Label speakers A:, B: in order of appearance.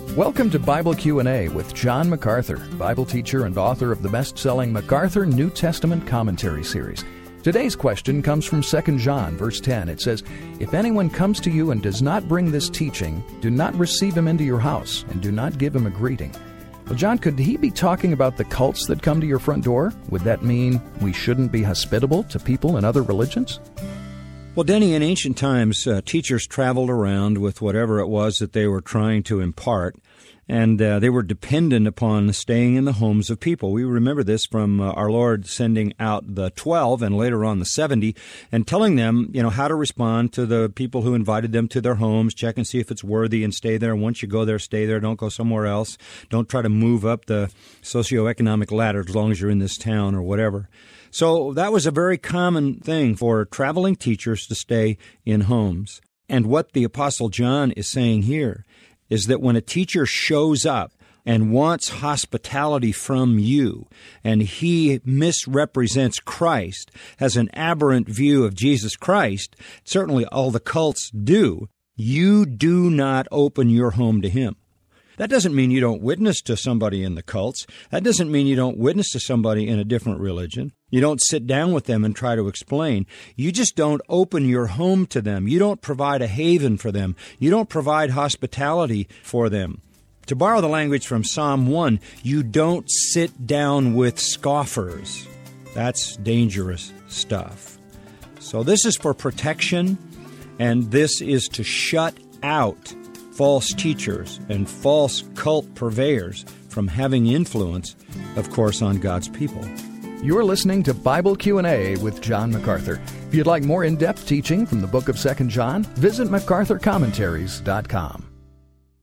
A: Welcome to Bible Q&A with John MacArthur, Bible teacher and author of the best-selling MacArthur New Testament Commentary series. Today's question comes from 2 John, verse 10. It says, "If anyone comes to you and does not bring this teaching, do not receive him into your house, and do not give him a greeting." Well, John, could he be talking about the cults that come to your front door? Would that mean we shouldn't be hospitable to people in other religions?
B: Well, Denny, in ancient times, teachers traveled around with whatever it was that they were trying to impart, and they were dependent upon staying in the homes of people. We remember this from our Lord sending out the 12 and later on the 70 and telling them, how to respond to the people who invited them to their homes. Check and see if it's worthy and stay there. Once you go there, stay there. Don't go somewhere else. Don't try to move up the socioeconomic ladder as long as you're in this town or whatever. So that was a very common thing for traveling teachers to stay in homes. And what the Apostle John is saying here is that when a teacher shows up and wants hospitality from you, and he misrepresents Christ, has an aberrant view of Jesus Christ, certainly all the cults do, you do not open your home to him. That doesn't mean you don't witness to somebody in the cults. That doesn't mean you don't witness to somebody in a different religion. You don't sit down with them and try to explain. You just don't open your home to them. You don't provide a haven for them. You don't provide hospitality for them. To borrow the language from Psalm 1, you don't sit down with scoffers. That's dangerous stuff. So this is for protection, and this is to shut out false teachers and false cult purveyors from having influence, of course, on God's people.
A: You're listening to Bible Q&A with John MacArthur. If you'd like more in-depth teaching from the book of 2 John, visit MacArthurCommentaries.com.